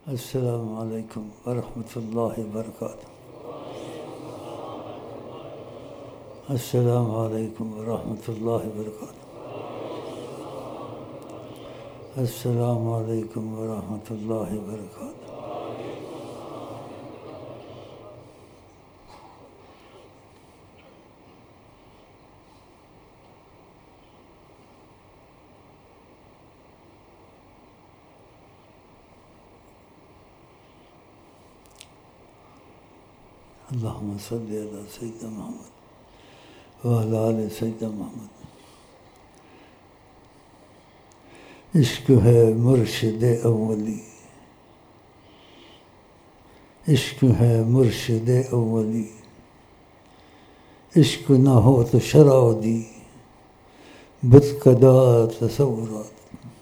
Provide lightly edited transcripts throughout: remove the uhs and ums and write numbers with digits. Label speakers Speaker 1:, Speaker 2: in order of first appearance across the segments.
Speaker 1: السلام علیکم ورحمۃ اللہ وبرکاتہ. السلام علیکم ورحمۃ اللہ وبرکاتہ. السلام علیکم ورحمۃ اللہ وبرکاتہ. اللہم صلی علی سیدنا محمد وعلی آل سیدنا محمد. عشق ہے مرشد اولی، عشق ہے مرشد اولی، عشق نہ ہو تو شرع دی بت کدا تصورات.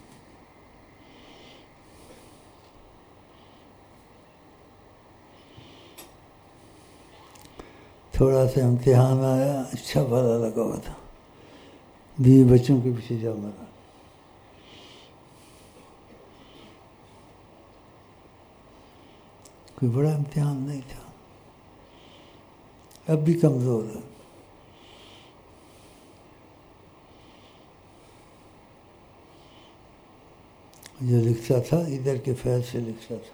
Speaker 1: تھوڑا سا امتحان آیا، اچھا بھلا لگا ہوا تھا، 20 بچوں کے پیچھے جا مرا. کوئی بڑا امتحان نہیں تھا. اب بھی کمزور ہے. جو لکھتا تھا ادھر کے فیض سے لکھتا تھا،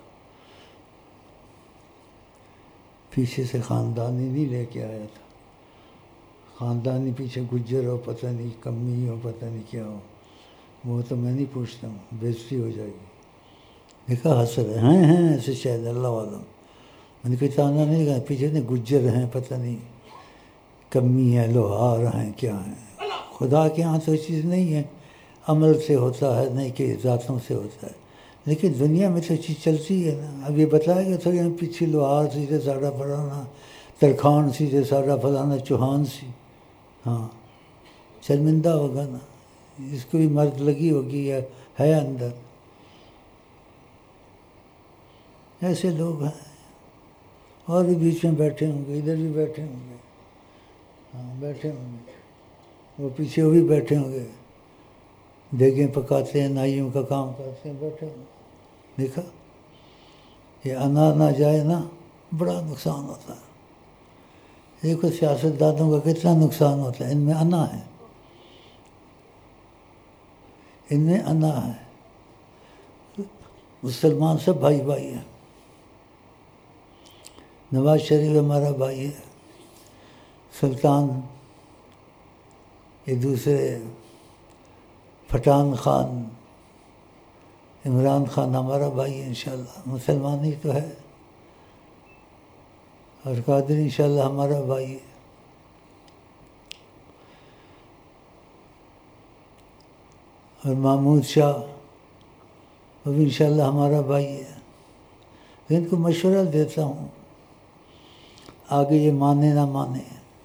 Speaker 1: پیچھے سے خاندانی نہیں لے کے آیا تھا. خاندانی پیچھے گجر ہو، پتہ نہیں کمی ہو، پتہ نہیں کیا ہو، وہ تو میں نہیں پوچھتا ہوں، بےزتی ہو جائے گی. دیکھا حسر ہے، ہیں ایسے شاید اللہ والا. میں نے کوئی تانا نہیں کہا، پیچھے نہیں گجر ہیں، پتہ نہیں کمی ہے، لوہار ہیں، کیا ہیں. خدا کے ہاں تو چیز نہیں ہے، عمل سے ہوتا ہے، نہیں کہ ذاتوں سے ہوتا ہے. لیکن دنیا میں تو چیز چلتی ہے نا. اب یہ بتایا کہ تھوڑی ہم پیچھے لوہار سیدھے ساڑھا فلانا، ترکھان سیدھے ساڑھا فلانا، چوہان سی. ہاں شرمندہ ہوگا نا، اس کو بھی مرد لگی ہوگی یا ہے اندر. ایسے لوگ ہیں، اور بھی بیچ میں بیٹھے ہوں گے، ادھر بھی بیٹھے ہوں گے. ہاں بیٹھے ہوں گے، وہ پیچھے وہ بھی بیٹھے ہوں گے، دیگیں پکاتے ہیں، نائیوں کا کام کرتے ہیں، بیٹھے ہوں گے. دیکھا یہ انا نہ جائے نا، بڑا نقصان ہوتا ہے. دیکھو سیاست دانوں کا کتنا نقصان ہوتا ہے. ان میں انا ہے، ان میں انا ہے. مسلمان سب بھائی بھائی ہیں. نواز شریف ہمارا بھائی ہے، سلطان یہ دوسرے پٹھان خان عمران خان ہمارا بھائی ہے. انشاءاللہ مسلمان ہی تو ہے. اور قادری انشاءاللہ ہمارا بھائی ہے. اور محمود شاہ وہ بھی انشاءاللہ ہمارا بھائی ہے. ان کو مشورہ دیتا ہوں، آگے یہ مانے نہ مانے،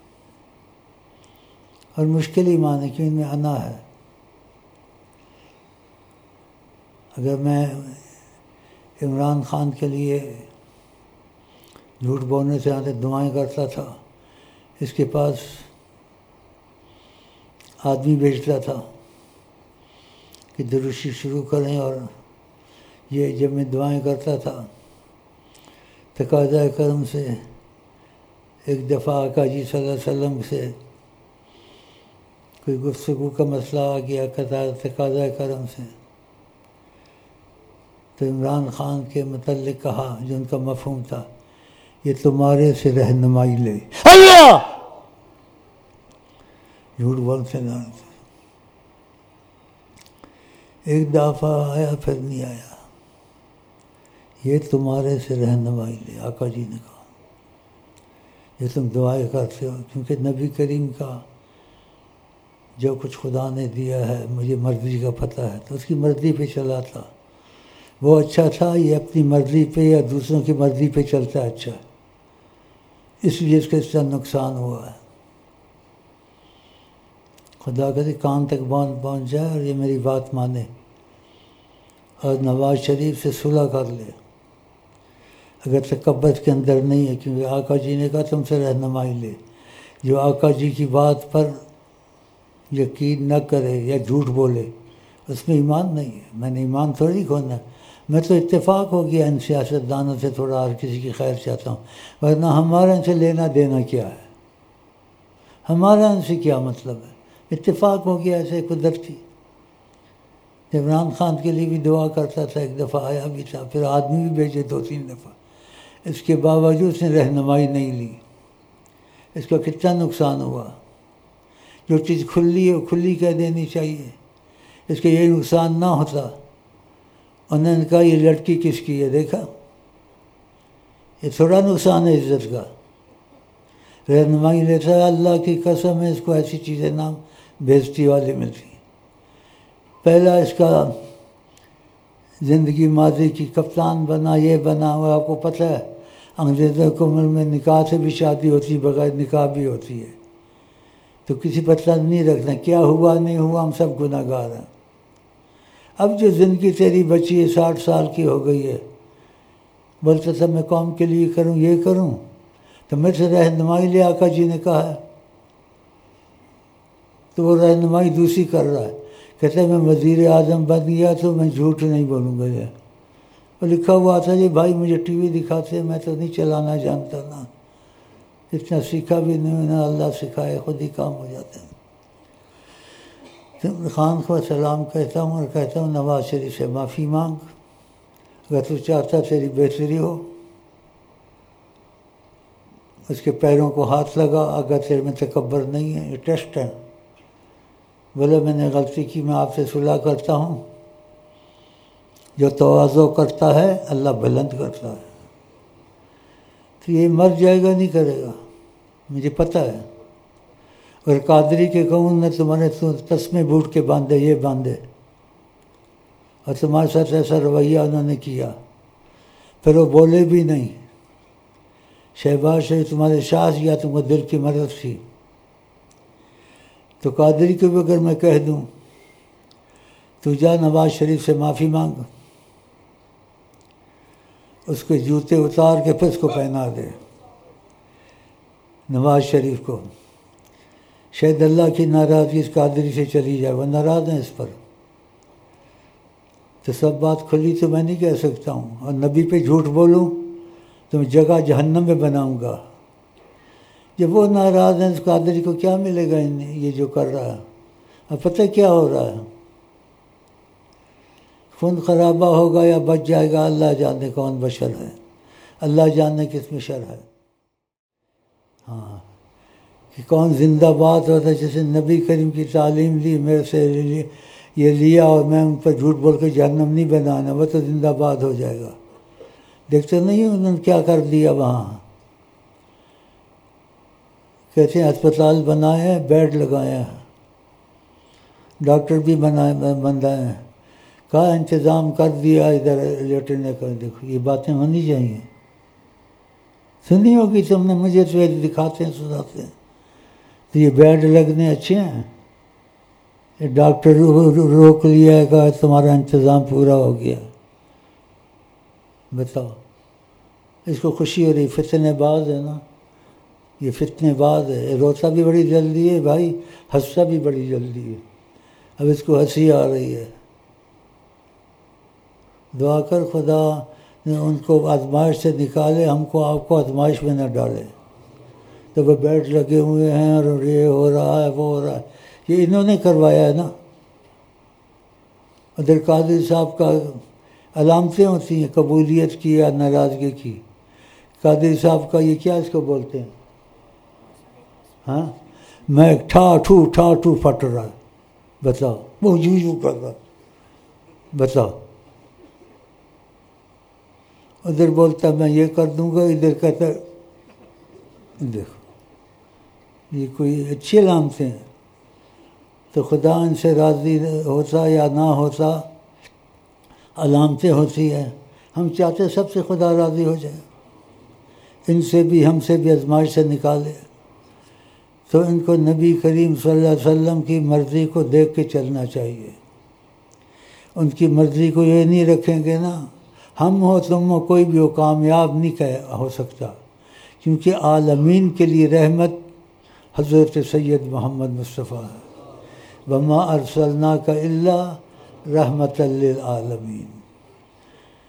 Speaker 1: اور مشکل ہی مانے کہ ان میں انا ہے. اگر میں عمران خان کے لیے جھوٹ بولنے سے آتے دعائیں کرتا تھا، اس کے پاس آدمی بھیجتا تھا کہ دروشی شروع کریں، اور یہ جب میں دعائیں کرتا تھا تقاضۂ کرم سے ایک دفعہ آقا جی صلی اللہ علیہ وسلم سے کوئی گفتگو کا مسئلہ آ گیا تقاضۂ کرم سے، تو عمران خان کے متعلق کہا جو ان کا مفہوم تھا، یہ تمہارے سے رہنمائی لے. اللہ جھوٹ بولتے نہ. ایک دفعہ آیا پھر نہیں آیا، یہ تمہارے سے رہنمائی لے. آقا جی نے کہا یہ تم دعائیں کرتے ہو، کیونکہ نبی کریم کا جو کچھ خدا نے دیا ہے مجھے مرضی کا پتہ ہے، تو اس کی مرضی پہ چلا تھا. وہ اچھا تھا، یہ اپنی مرضی پہ یا دوسروں کی مرضی پہ چلتا ہے اچھا، اس لیے اس کا اس طرح نقصان ہوا ہے. خدا کہتے کان تک پہنچ جائے اور یہ میری بات مانے اور نواز شریف سے صلح کر لے. اگر تکبر کے اندر نہیں ہے، کیونکہ آقا جی نے کہا تم سے رہنمائی لے. جو آقا جی کی بات پر یقین نہ کرے یا جھوٹ بولے، اس میں ایمان نہیں ہے. میں نے ایمان تھوڑی کھونا ہے. میں تو اتفاق ہو گیا ان سیاستدانوں سے تھوڑا ہر کسی کی خیر چاہتا ہوں، ورنہ ہمارا ان سے لینا دینا کیا ہے؟ ہمارا ان سے کیا مطلب ہے؟ اتفاق ہو گیا ایسے قدرتی۔ عمران خان کے لیے بھی دعا کرتا تھا، ایک دفعہ آیا بھی تھا، پھر آدمی بھی بھیجے 2-3 دفعہ، اس کے باوجود اس نے رہنمائی نہیں لی۔ اس کا کتنا نقصان ہوا۔ جو چیز کھلی ہے وہ کھلی کہہ دینی چاہیے، اس کا یہ نقصان نہ ہوتا۔ انہوں نے کہا یہ لڑکی کس کی ہے، دیکھا یہ تھوڑا نقصان ہے عزت کا۔ رہنمائی لیتا ہے، اللہ کی قسم ہے اس کو ایسی چیزیں نہ بےزتی والی ملتی۔ پہلا اس کا زندگی ماضی کی کپتان بنا، یہ بنا ہوا، آپ کو پتہ ہے انگریزوں کے ملک میں نکاح سے بھی شادی ہوتی ہے، بغیر نکاح بھی ہوتی ہے، تو کسی پر تنگ نہیں رکھنا، کیا ہوا نہیں ہوا ہم سب گناہ گار ہیں۔ اب جو زندگی تیری بچی ہے 60 سال کی ہو گئی ہے، بولتا تھا میں قوم کے لیے کروں یہ کروں، تو میرے سے رہنمائی لے آقا جی نے کہا ہے، تو وہ رہنمائی دوسری کر رہا ہے، کہتا ہے میں وزیر اعظم بن گیا تو میں جھوٹ نہیں بولوں گا۔ اور لکھا ہوا تھا جی بھائی مجھے ٹی وی دکھاتے، میں تو نہیں چلانا جانتا نا، اتنا سیکھا بھی نہیں، نہ اللہ سکھائے، خود ہی کام ہو جاتے ہیں۔ عمران خان کو سلام کہتا ہوں اور کہتا ہوں نواز شریف سے معافی مانگ، اگر تو چاہتا تیری بہتری ہو، اس کے پیروں کو ہاتھ لگا، اگر تیرے میں تکبر نہیں ہے، یہ ٹیسٹ ہے، بولے میں نے غلطی کی، میں آپ سے صلح کرتا ہوں، جو تواضع کرتا ہے اللہ بلند کرتا ہے، تو یہ مر جائے گا نہیں کرے گا، مجھے پتہ ہے۔ اور قادری کے کہوں نے تمہارے تسمے بوٹ کے باندھے، یہ باندھے، اور تمہارے ساتھ ایسا رویہ انہوں نے کیا، پھر وہ بولے بھی نہیں۔ شہباز شریف تمہارے شاہ یا تم کو دل کی مدد تھی، تو قادری کو بھی اگر میں کہہ دوں تو جا نواز شریف سے معافی مانگ، اس کے جوتے اتار کے پھر اس کو پہنا دے نواز شریف کو، شاید اللہ کی ناراضگی اس قادری سے چلی جائے، وہ ناراض ہیں اس پر۔ تو سب بات کھلی تو میں نہیں کہہ سکتا ہوں، اور نبی پہ جھوٹ بولوں تو میں جگہ جہنم میں بناؤں گا۔ جب وہ ناراض ہیں اس قادری کو کیا ملے گا یہ جو کر رہا ہے؟ اب پتہ کیا ہو رہا ہے، خون خرابہ ہوگا یا بچ جائے گا، اللہ جانے کون بشر ہے، اللہ جانے کس میں شر ہے۔ ہاں کہ کون زندہ باد ہوتا ہے، جیسے نبی کریم کی تعلیم لی، میرے سے یہ لیا اور میں ان پر جھوٹ بول کے جہنم نہیں بنانا، وہ تو زندہ باد ہو جائے گا۔ دیکھتے نہیں انہوں نے کیا کر دیا وہاں، کہتے ہیں اسپتال بنائے ہیں، بیڈ لگائے ہیں، ڈاکٹر بھی بندائے ہیں، کہا انتظام کر دیا ادھر لیٹنے کا۔ دیکھو یہ باتیں ہونی چاہیے، سنی ہوگی تم نے، مجھے تو دکھاتے ہیں سناتے ہیں، تو یہ بیڈ لگنے اچھے ہیں، یہ ڈاکٹر روک لیا ہے، کہا تمہارا انتظام پورا ہو گیا۔ بتاؤ، اس کو خوشی ہو رہی، فتنے باز ہے نا، یہ فتنے باز ہے، روتا بھی بڑی جلدی ہے بھائی، ہنستا بھی بڑی جلدی ہے، اب اس کو ہنسی آ رہی ہے۔ دعا کر خدا ان کو آزمائش سے نکالے، ہم کو آپ کو آزمائش میں نہ ڈالے۔ تو وہ بیڈ لگے ہوئے ہیں اور یہ ہو رہا ہے وہ ہو رہا ہے، یہ انہوں نے کروایا ہے نا۔ ادھر قاضی صاحب کا علامتیں ہوتی ہیں قبولیت کی یا ناراضگی کی، قاضی صاحب کا یہ کیا اس کو بولتے ہیں، ہاں میں ٹھاٹھو پھٹ رہا ہے، بتاؤ وہ یوں کر رہا، بتاؤ۔ ادھر بولتا میں یہ کر دوں گا، ادھر کہتا دیکھو یہ کوئی اچھی علامتیں ہیں۔ تو خدا ان سے راضی ہوتا یا نہ ہوتا، علامتیں ہوتی ہیں، ہم چاہتے سب سے خدا راضی ہو جائے، ان سے بھی ہم سے بھی آزمائش سے نکالے۔ تو ان کو نبی کریم صلی اللہ علیہ وسلم کی مرضی کو دیکھ کے چلنا چاہیے، ان کی مرضی کو یہ نہیں رکھیں گے نا، ہم ہو تم ہو کوئی بھی ہو کامیاب نہیں ہو سکتا، کیونکہ عالمین کے لیے رحمت حضرت سید محمد مصطفیٰ ہے، وما ارسلناک الا رحمۃ للعالمین۔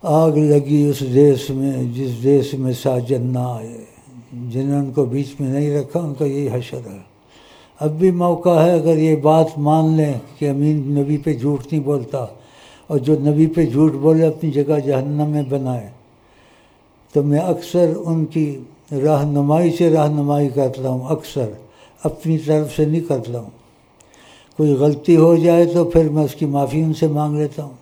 Speaker 1: آگ لگی اس دیس میں جس دیس میں ساجن نہ آئے، جنہوں نے ان کو بیچ میں نہیں رکھا ان کا یہی حشر ہے۔ اب بھی موقع ہے، اگر یہ بات مان لیں کہ امین نبی پہ جھوٹ نہیں بولتا، اور جو نبی پہ جھوٹ بولے اپنی جگہ جہنم میں بنائے، تو میں اکثر ان کی رہنمائی سے رہنمائی کرتا ہوں، اکثر اپنی طرف سے نہیں کرتا ہوں۔ کوئی غلطی ہو جائے تو پھر میں اس کی معافی ان سے مانگ لیتا ہوں۔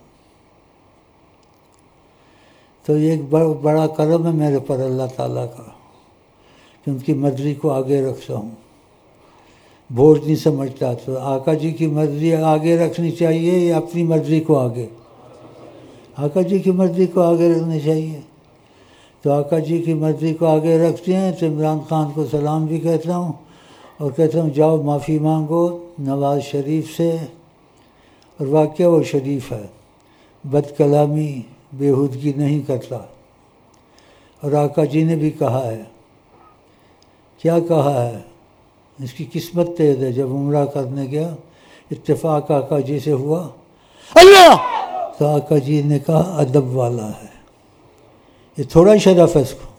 Speaker 1: تو یہ ایک بڑا کرم ہے میرے پر اللہ تعالیٰ کا کہ ان کی مرضی کو آگے رکھتا ہوں، بوجھ نہیں سمجھتا۔ تو آقا جی کی مرضی آگے رکھنی چاہیے یا اپنی مرضی کو آگے؟ آقا جی کی مرضی کو آگے رکھنی چاہیے۔ تو آقا جی کی مرضی کو آگے رکھتے ہیں تو عمران خان کو سلام بھی کہتا ہوں اور کہتا ہوں جاؤ معافی مانگو نواز شریف سے، اور واقعہ وہ شریف ہے، بد کلامی بےہودگی نہیں کرتا۔ اور آقا جی نے بھی کہا ہے، کیا کہا ہے؟ اس کی قسمت تیز ہے، جب عمرہ کرنے گیا اتفاق آقا جی سے ہوا اللہ، تو آقا جی نے کہا ادب والا ہے، یہ تھوڑا شرف ہے اس کو،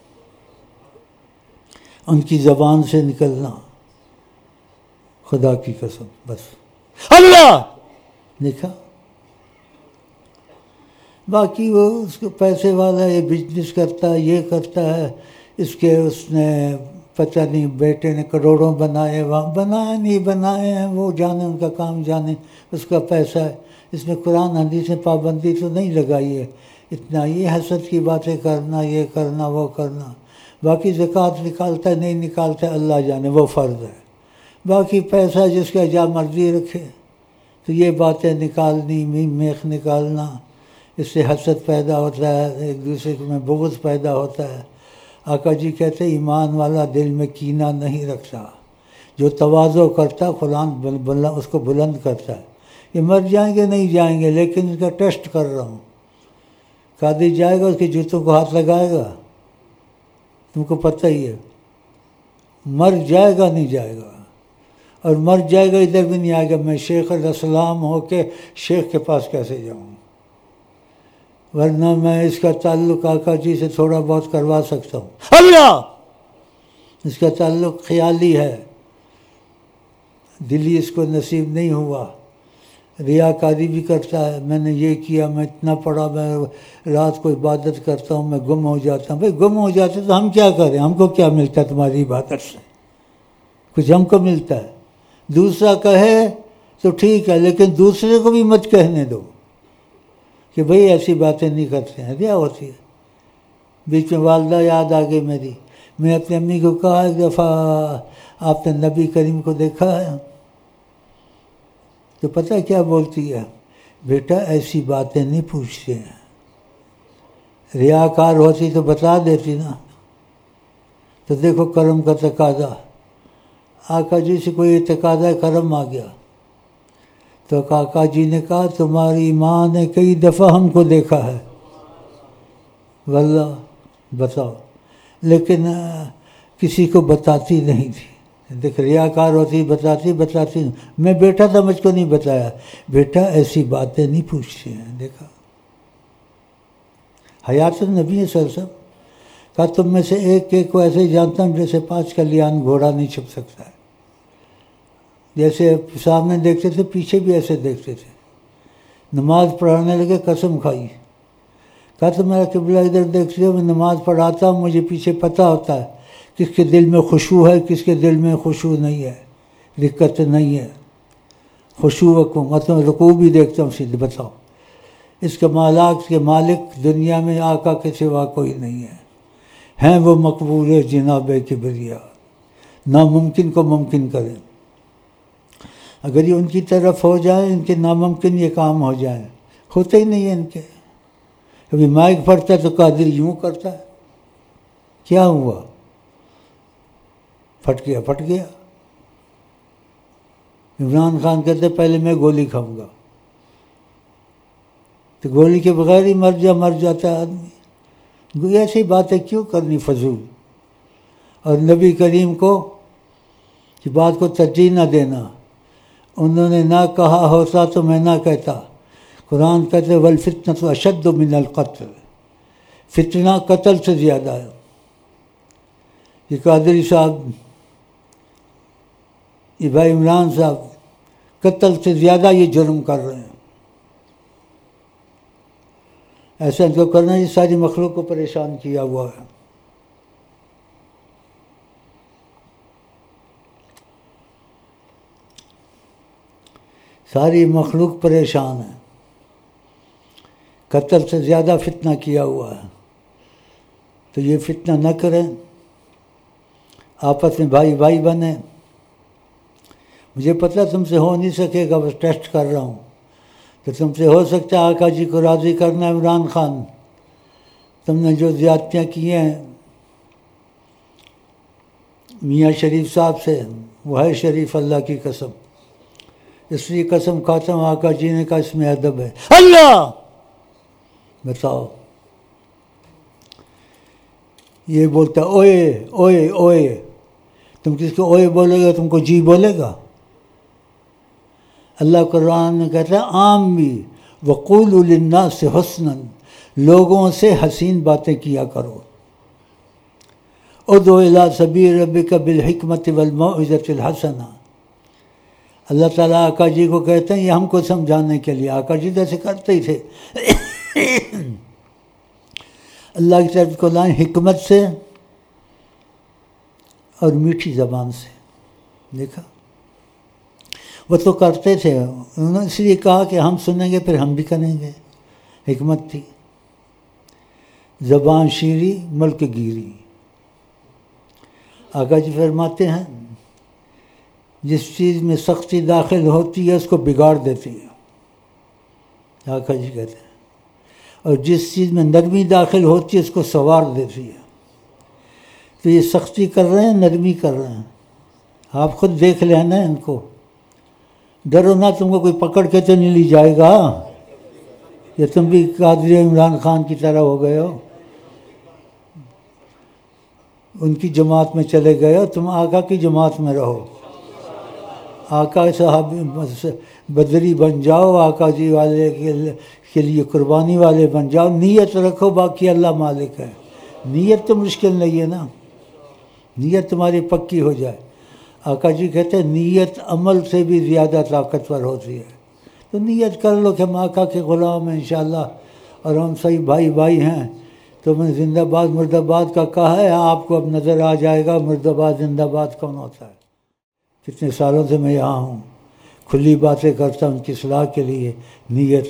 Speaker 1: ان کی زبان سے نکلنا خدا کی قسم بس اللہ دیکھا۔ باقی وہ اس کو پیسے والا ہے، بزنس کرتا ہے، یہ کرتا ہے، اس نے پتہ نہیں بیٹے نے کروڑوں بنائے، وہاں بنائے نہیں بنائے ہیں وہ جانے، ان کا کام جانے، اس کا پیسہ ہے۔ اس میں قرآن حدیث سے پابندی تو نہیں لگائی ہے، اتنا یہ حسد کی باتیں کرنا، یہ کرنا وہ کرنا۔ باقی زکوٰۃ نکالتا ہے نہیں نکالتا اللہ جانے، وہ فرض ہے۔ باقی پیسہ جس کا جا مرضی رکھے، تو یہ باتیں نکالنی، میخ نکالنا، اس سے حسد پیدا ہوتا ہے، ایک دوسرے میں بغض پیدا ہوتا ہے۔ آقا جی کہتے ایمان والا دل میں کینہ نہیں رکھتا، جو تواضع کرتا قرآن اس کو بلند کرتا ہے۔ یہ مر جائیں گے نہیں جائیں گے، لیکن اس کا ٹیسٹ کر رہا ہوں۔ قاضی جائے گا اس کے جوتوں کو ہاتھ لگائے گا، تم کو پتہ ہی ہے، مر جائے گا نہیں جائے گا، اور مر جائے گا ادھر بھی نہیں آئے گا۔ میں شیخ الاسلام ہو کے شیخ کے پاس کیسے جاؤں؟ ورنہ میں اس کا تعلق آقا جی سے تھوڑا بہت کروا سکتا ہوں، اللہ اس کا تعلق خیالی ہے، دلی اس کو نصیب نہیں ہوا۔ ریاکاری بھی کرتا ہے، میں نے یہ کیا، میں اتنا پڑھا، میں رات کو عبادت کرتا ہوں، میں گم ہو جاتا ہوں۔ بھائی گم ہو جاتے تو ہم کیا کریں؟ ہم کو کیا ملتا ہے تمہاری عبادت سے؟ کچھ ہم کو ملتا ہے؟ دوسرا کہے تو ٹھیک ہے، لیکن دوسرے کو بھی مت کہنے دو کہ بھئی ایسی باتیں نہیں کرتے ہیں، ریا ہوتی ہے۔ بیچ میں والدہ یاد آ گئی میری، میں اپنی امی کو کہا ایک دفعہ آپ نے نبی کریم کو دیکھا ہے؟ تو پتہ کیا بولتی ہے؟ بیٹا ایسی باتیں نہیں پوچھتے ہیں، ریاکار ہوتی تو بتا دیتی نا۔ تو دیکھو کرم کا تقاضا، آقا جی سے کوئی تقاضا کرم آ گیا، تو آقا جی نے کہا تمہاری ماں نے کئی دفعہ ہم کو دیکھا ہے، واللہ بتاؤ، لیکن کسی کو بتاتی نہیں تھی۔ دیکھ ریاکار ہوتی بتاتی نہیں، میں بیٹا تھا مجھ کو نہیں بتایا، بیٹا ایسی باتیں نہیں پوچھتے ہیں۔ دیکھا حیات النبی صلی اللہ علیہ وسلم کہا تم میں سے ایک کو ایسے جانتا ہوں جیسے 5 کلیان گھوڑا نہیں چھپ سکتا ہے۔ جیسے سامنے دیکھتے تھے پیچھے بھی ایسے دیکھتے تھے۔ نماز پڑھانے لگے قسم کھائی، کہا تو میرا قبلہ ادھر دیکھتے ہو، میں نماز پڑھاتا ہوں، مجھے پیچھے پتہ ہوتا ہے کس کے دل میں خشوع ہے کس کے دل میں خشوع نہیں ہے، دقت نہیں ہے۔ خشوع کو مطلب رکوع بھی دیکھتا ہوں سیدھے، بتاؤ اس کمالات کے مالک دنیا میں آقا کے سوا کوئی نہیں ہے، ہیں وہ مقبول جناب کبریا، ناممکن کو ممکن کریں۔ اگر یہ ان کی طرف ہو جائے، ان کے ناممکن یہ کام ہو جائیں، ہوتے ہی نہیں ہیں ان کے۔ ابھی مائک پڑتا ہے تو قادر یوں کرتا ہے، کیا ہوا؟ پھٹ گیا۔ عمران خان کہتے پہلے میں گولی کھاؤں گا، تو گولی کے بغیر ہی مر جاتا ہے آدمی۔ ایسی باتیں کیوں کرنی فضول؟ اور نبی کریم کو کی بات کو ترجیح نہ دینا، انہوں نے نہ کہا ہوتا تو میں نہ کہتا۔ قرآن کہتے والفتنۃ اشد من القتل، فتنہ قتل سے زیادہ ہے. یہ قادری صاحب، یہ بھائی عمران صاحب قتل سے زیادہ یہ جرم کر رہے ہیں. ایسا ان کو کرنا یہ ساری مخلوق کو پریشان کیا ہوا ہے. ساری مخلوق پریشان ہے. قتل سے زیادہ فتنہ کیا ہوا ہے. تو یہ فتنہ نہ کریں، آپس میں بھائی بھائی بنیں. مجھے پتہ تم سے ہو نہیں سکے گا، بس ٹیسٹ کر رہا ہوں کہ تم سے ہو سکتا ہے آقا جی کو راضی کرنا. عمران خان، تم نے جو زیادتیاں کی ہیں میاں شریف صاحب سے، وہ ہے شریف اللہ کی قسم. اس لیے قسم کھاتا ہوں آقا جی نے کہا اس میں ادب ہے. اللہ بتاؤ، یہ بولتا اوئے اوئے اوئے. تم کس کو اوئے بولے گا؟ تم کو جی بولے گا؟ اللہ قرآن نے کہتا ہے عام بھی وقولوا للناس حسنا، لوگوں سے حسین باتیں کیا کرو. ادعو الی سبیل ربک بالحکمت والموعظۃ الحسنہ. اللہ تعالیٰ آقا جی کو کہتے ہیں یہ ہم کو سمجھانے کے لیے. آقا جی جیسے کرتے ہی تھے. اللہ کی طرف کو لائیں حکمت سے اور میٹھی زبان سے. دیکھا وہ تو کرتے تھے، انہوں نے اس لیے کہا کہ ہم سنیں گے پھر ہم بھی کریں گے. حکمت تھی. زبان شیریں ملک گیری. آقا جی فرماتے ہیں جس چیز میں سختی داخل ہوتی ہے اس کو بگاڑ دیتی ہے. آقا جی کہتے ہیں اور جس چیز میں نرمی داخل ہوتی ہے اس کو سنوار دیتی ہے. تو یہ سختی کر رہے ہیں، نرمی کر رہے ہیں. آپ خود دیکھ لیں نا ان کو. ڈرو نہ، تم کو کوئی پکڑ کے تو نہیں لی جائے گا یا تم بھی قادری عمران خان کی طرح ہو گئے ہو، ان کی جماعت میں چلے گئے ہو. تم آقا کی جماعت میں رہو. آقا صاحب بدری بن جاؤ، آقا جی والے کے لیے قربانی والے بن جاؤ. نیت رکھو، باقی اللہ مالک ہے. نیت تو مشکل نہیں ہے نا، نیت تمہاری پکی ہو جائے. آقا جی کہتے ہیں نیت عمل سے بھی زیادہ طاقتور ہوتی ہے. تو نیت کر لو کہ ہم آقا کے غلام ہیں انشاءاللہ اور ہم صحیح بھائی بھائی ہیں. تو میں نے زندہ باد مرد آباد کا کہا ہے، آپ کو اب نظر آ جائے گا مرد آباد زندہ باد کون ہوتا ہے. کتنے سالوں سے میں یہاں ہوں، کھلی باتیں کرتا ہوں ان کی اصلاح کے لیے. نیت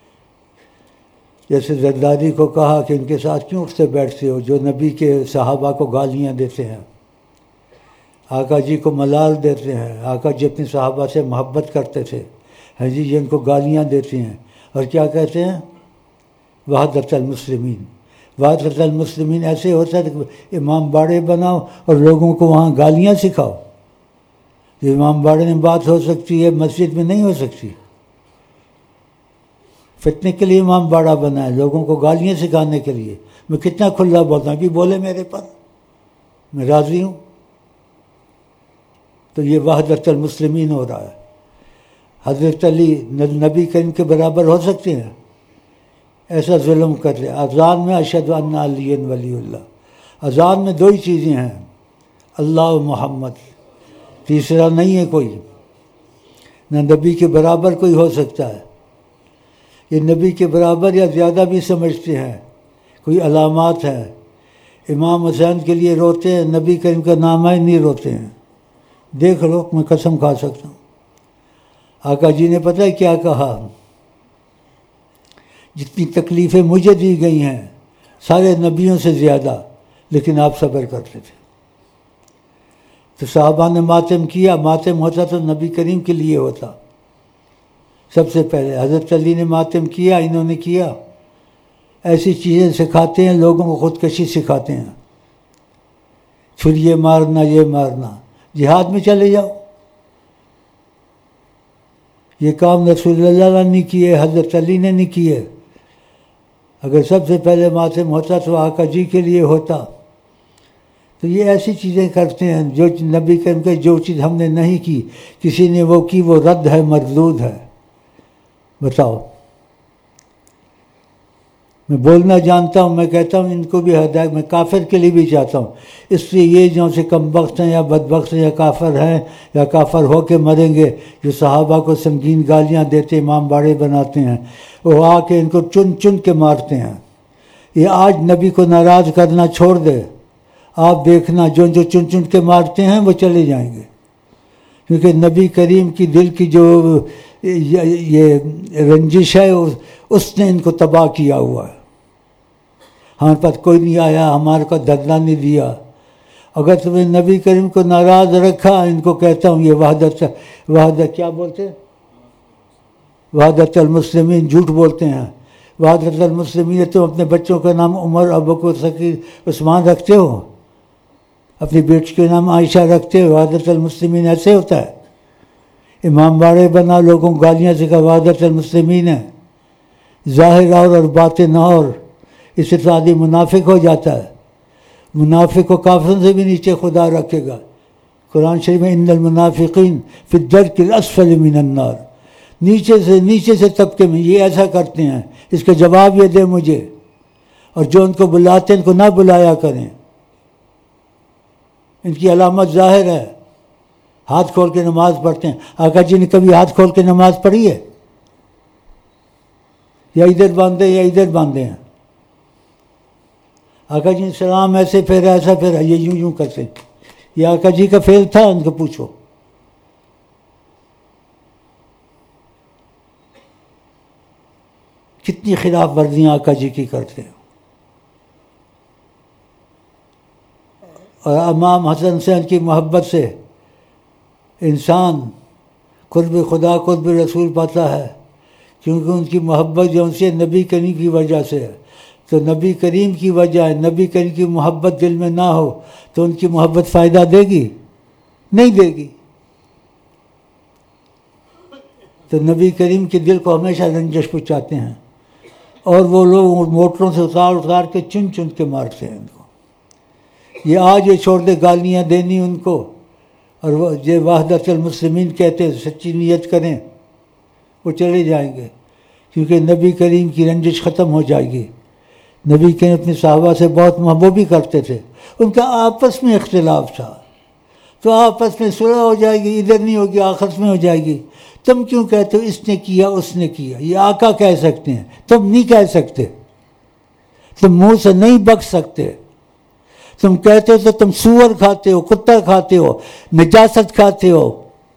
Speaker 1: جیسے زرداری کو کہا کہ ان کے ساتھ کیوں اٹھتے بیٹھتے ہو جو نبی کے صحابہ کو گالیاں دیتے ہیں، آقا جی کو ملال دیتے ہیں. آقا جی اپنے صحابہ سے محبت کرتے تھے، ہاں جی ان کو گالیاں دیتے ہیں اور کیا کہتے ہیں وحدت المسلمین. وحدت المسلمین ایسے ہوتا ہے کہ امام باڑے بناؤ اور لوگوں کو وہاں گالیاں سکھاؤ. یہ امام باڑے میں بات ہو سکتی ہے، مسجد میں نہیں ہو سکتی. فتنے کے لیے امام باڑا بنا ہے، لوگوں کو گالیاں سکھانے کے لیے. میں کتنا کھلا بولتا ہوں کہ بولے میرے پر، میں راضی ہوں. تو یہ وحدت المسلمین ہو رہا ہے. حضرت علی نبی کریم کے برابر ہو سکتے ہیں؟ ایسا ظلم کر رہے. اذان میں اشہد ان علی ولی اللہ. اذان میں دو ہی چیزیں ہیں، اللہ و محمد، تیسرا نہیں ہے کوئی. نہ نبی کے برابر کوئی ہو سکتا ہے. یہ نبی کے برابر یا زیادہ بھی سمجھتے ہیں. کوئی علامات ہیں. امام حسین کے لیے روتے ہیں، نبی کریم کا نام ہے نہیں روتے ہیں. دیکھ لو، میں قسم کھا سکتا ہوں. آقا جی نے پتہ ہے کیا کہا؟ جتنی تکلیفیں مجھے دی گئی ہیں سارے نبیوں سے زیادہ، لیکن آپ صبر کرتے تھے. تو صحابہ نے ماتم کیا. ماتم ہوتا تو نبی کریم کے لیے ہوتا. سب سے پہلے حضرت علی نے ماتم کیا، انہوں نے کیا. ایسی چیزیں سکھاتے ہیں، لوگوں کو خودکشی سکھاتے ہیں. چھری مارنا، یہ مارنا. جہاد میں چلے جاؤ. یہ کام رسول اللہ نے کیے، حضرت علی نے نہیں کیے. اگر سب سے پہلے ماتم ہوتا تو آقا جی کے لیے ہوتا. تو یہ ایسی چیزیں کرتے ہیں جو نبی کریم کے جو چیز ہم نے نہیں کی، کسی نے وہ کی، وہ رد ہے، مردود ہے. بتاؤ. میں بولنا جانتا ہوں، میں کہتا ہوں ان کو بھی ہدایت، میں کافر کے لیے بھی چاہتا ہوں. اس لیے یہ جو سے کم بخت ہیں یا بدبخت ہیں یا کافر ہیں یا کافر ہو کے مریں گے، جو صحابہ کو سنگین گالیاں دیتے، امام باڑے بناتے ہیں، وہ آ کے ان کو چن چن کے مارتے ہیں. یہ آج نبی کو ناراض کرنا چھوڑ دے. آپ دیکھنا جو چن چن کے مارتے ہیں وہ چلے جائیں گے، کیونکہ نبی کریم کی دل کی جو یہ رنجش ہے اس نے ان کو تباہ کیا ہوا ہے. ہمارے پاس کوئی نہیں آیا، ہمارے کو دھرنا نہیں دیا. اگر تم نے نبی کریم کو ناراض رکھا، ان کو کہتا ہوں یہ وحدت کیا بولتے ہیں، وحدت المسلمین، جھوٹ بولتے ہیں. وحدت المسلمین، تم اپنے بچوں کا نام عمر، ابوبکر، ثقیل، عثمان رکھتے ہو، اپنی بیٹی کے نام عائشہ رکھتے ہو. وحدت المسلمین ایسے ہوتا ہے؟ امام باڑے بنا، لوگوں کو گالیاں سکھا، وحدت المسلمین ہے. ظاہر اور باطن اور، اس سے تو آدمی منافق ہو جاتا ہے. منافق کو کافروں سے بھی نیچے خدا رکھے گا. قرآن شریف میں ان المنافقین فی الدرک الاسفل من النار، نیچے سے طبقے میں یہ ایسا کرتے ہیں. اس کا جواب یہ دے مجھے، اور جو ان کو بلاتے ہیں ان کو نہ بلایا کریں. ان کی علامت ظاہر ہے، ہاتھ کھول کے نماز پڑھتے ہیں. آقا جی نے کبھی ہاتھ کھول کے نماز پڑھی ہے؟ یا ادھر باندھے یا ادھر باندھے ہیں. آقا جی سلام ایسے پھیرا، ایسا پھیرا، یہ یوں کرتے. یہ آقا جی کا فعل تھا؟ ان کو پوچھو. کتنی خلاف ورزیاں آقا جی کی کرتے ہیں. اور امام حسن حسین کی محبت سے انسان قرب خدا قرب رسول پاتا ہے، کیونکہ ان کی محبت جو ان سے نبی کریم کی وجہ سے ہے. تو نبی کریم کی وجہ ہے، نبی کریم کی محبت دل میں نہ ہو تو ان کی محبت فائدہ دے گی؟ نہیں دے گی. تو نبی کریم کے دل کو ہمیشہ رنجش پہنچاتے ہیں، اور وہ لوگ موٹروں سے اتار کے چن چن کے مارتے ہیں ان کو. یہ آج یہ چھوڑ دے گالیاں دینی ان کو، اور وہ یہ وحدت المسلمین کہتے ہیں، سچی نیت کریں، وہ چلے جائیں گے. کیونکہ نبی کریم کی رنجش ختم ہو جائے گی. نبی کریم اپنے صحابہ سے بہت محبت بھی کرتے تھے. ان کا آپس میں اختلاف تھا، تو آپس میں صلح ہو جائے گی، ادھر نہیں ہوگی، آخرت میں ہو جائے گی. تم کیوں کہتے ہو اس نے کیا اس نے کیا؟ یہ آقا کہہ سکتے ہیں، تم نہیں کہہ سکتے. تم منہ سے نہیں بک سکتے. تم کہتے ہو تو تم سور کھاتے ہو، کتا کھاتے ہو، نجاست کھاتے ہو،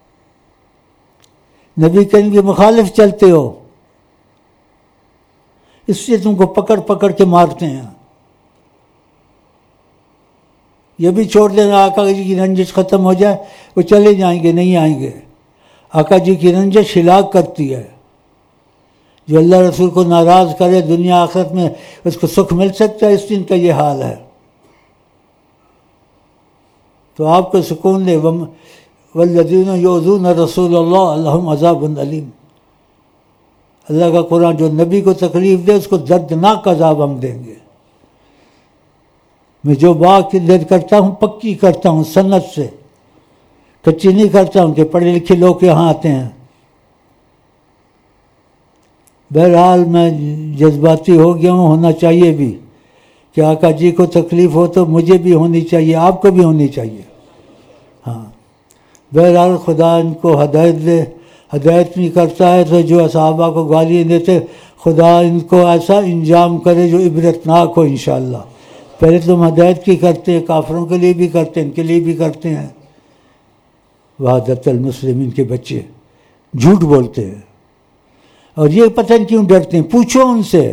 Speaker 1: نبی کریم کے مخالف چلتے ہو. اس لیے تم کو پکڑ پکڑ کے مارتے ہیں. یہ بھی چھوڑ دینا، آقا جی کی رنجش ختم ہو جائے وہ چلے جائیں گے، نہیں آئیں گے. آقا جی کی رنجش ہلاک کرتی ہے. جو اللہ رسول کو ناراض کرے دنیا آخرت میں اس کو سکھ مل سکتا ہے، اس دن کا یہ حال ہے. تو آپ کو سکون دے. والذین یؤذون رسول اللہ لہم عذاب علیم. اللہ کا قرآن جو نبی کو تکلیف دے اس کو دردناک عذاب ہم دیں گے. میں جو بات کی دید کرتا ہوں پکی کرتا ہوں، سنت سے، کچی نہیں کرتا ہوں کہ پڑھے لکھے لوگ یہاں آتے ہیں. بہرحال میں جذباتی ہو گیا ہوں، ہونا چاہیے بھی کہ آقا جی کو تکلیف ہو تو مجھے بھی ہونی چاہیے، آپ کو بھی ہونی چاہیے. ہاں بہرحال خدا ان کو ہدایت دے. ہدایت نہیں کرتا ہے تو جو صحابہ کو گالیاں دیتے، خدا ان کو ایسا انجام کرے جو عبرتناک ہو انشاءاللہ. پہلے تم ہدایت کی کرتے ہیں، کافروں کے لیے بھی کرتے ہیں، ان کے لیے بھی کرتے ہیں. وحدت المسلمین کے بچے جھوٹ بولتے ہیں، اور یہ پتہ نہیں کیوں ڈرتے ہیں. پوچھو ان سے،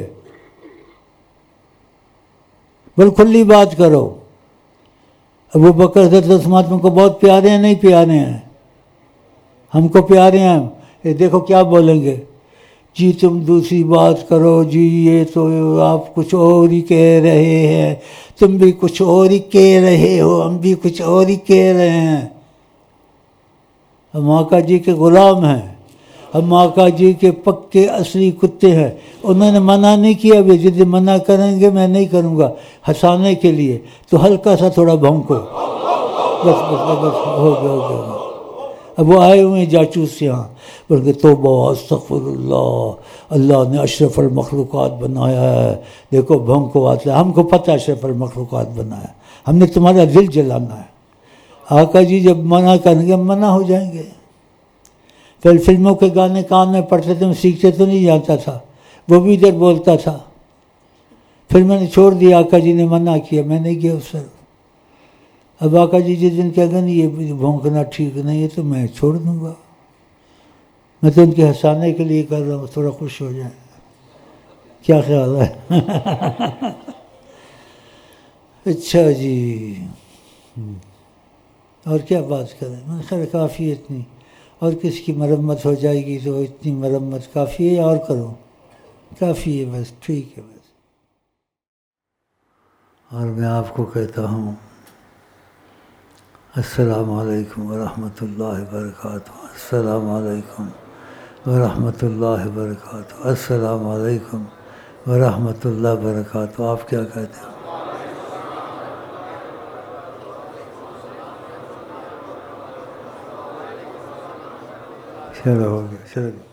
Speaker 1: بل کھلی بات کرو. ابو بکر حضرت عثمان تم کو بہت پیارے ہیں، نہیں پیارے ہیں؟ ہم کو پیارے ہیں. یہ دیکھو کیا بولیں گے، جی تم دوسری بات کرو، جی یہ تو آپ کچھ اور ہی کہہ رہے ہیں، تم بھی کچھ اور ہی کہہ رہے ہو، ہم بھی کچھ اور ہی کہہ رہے ہیں. ہم آقا جی کے غلام ہیں، ہم آقا جی کے پکے اصلی کتے ہیں. انہوں نے منع نہیں کیا، بھی جد منع کریں گے میں نہیں کروں گا ہنسانے کے لیے، تو ہلکا سا تھوڑا بھونکو، بس بس بس ہو گیا. اب وہ آئے ہوئے ہیں جاسوس یہاں، بلکہ توبہ استغفر اللہ، اللہ نے اشرف المخلوقات بنایا ہے، دیکھو بھونکو آتا ہے، ہم کو پتہ اشرف المخلوقات بنایا، ہم نے تمہارا دل جلانا ہے۔ آقا جی جب منع کریں گے منع ہو جائیں گے۔ پھر فلموں کے گانے کان میں پڑھتے تھے، میں سیکھتے تو نہیں جانتا تھا، وہ بھی ادھر بولتا تھا، پھر میں نے چھوڑ دیا، آقا جی نے منع کیا، میں نہیں گیا اس طرف۔ اب آقا جی جس دن کہہ گا نہیں یہ بھونکنا ٹھیک نہیں ہے تو میں چھوڑ دوں گا، میں تو ان کے ہنسانے کے لیے کر رہا ہوں، تھوڑا خوش ہو جائیں، کیا خیال ہے؟ اچھا جی، اور کیا بات کریں، میں خیر کافی ہے اتنی، اور کس کی مرمت ہو جائے گی تو اتنی مرمت کافی ہے، اور کروں؟ کافی ہے بس، ٹھیک ہے بس۔ اور میں آپ کو کہتا ہوں السلام علیکم ورحمۃ اللہ وبرکاتہ، السلام علیکم ورحمۃ اللہ وبرکاتہ، السلام علیکم ورحمۃ اللہ وبرکاتہ۔ آپ کیا کہتے ہیں؟ چلو ہو گیا، چلو۔